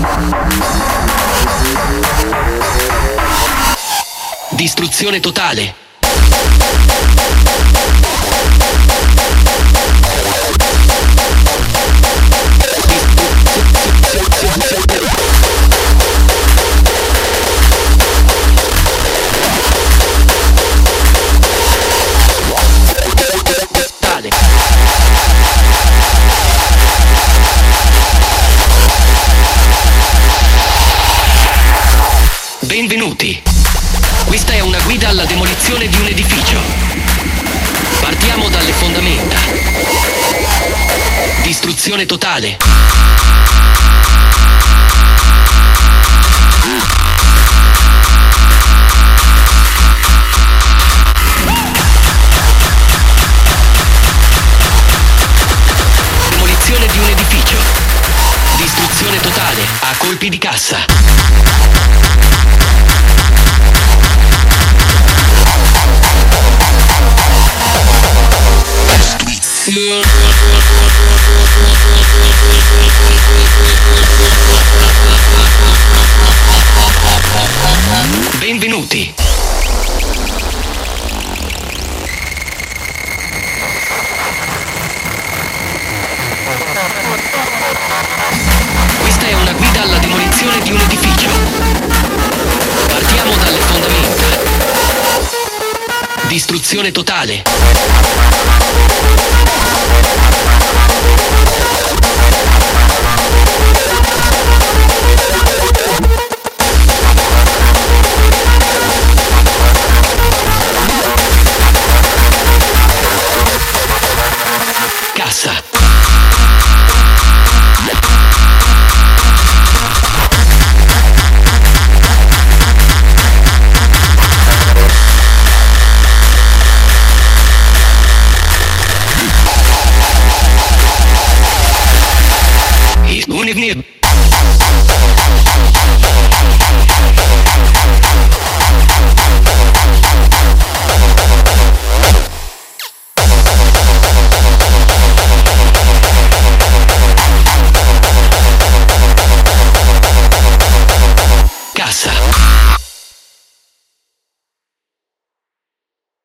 Distruzione totale. Benvenuti. Questa è una guida alla demolizione di un edificio. Partiamo dalle fondamenta. Distruzione totale. Demolizione di un edificio. Distruzione totale a colpi di cassa. Benvenuti. Questa è una guida alla demolizione di un edificio. Partiamo dalle fondamenta. Distruzione totale. Cassa. Univnib.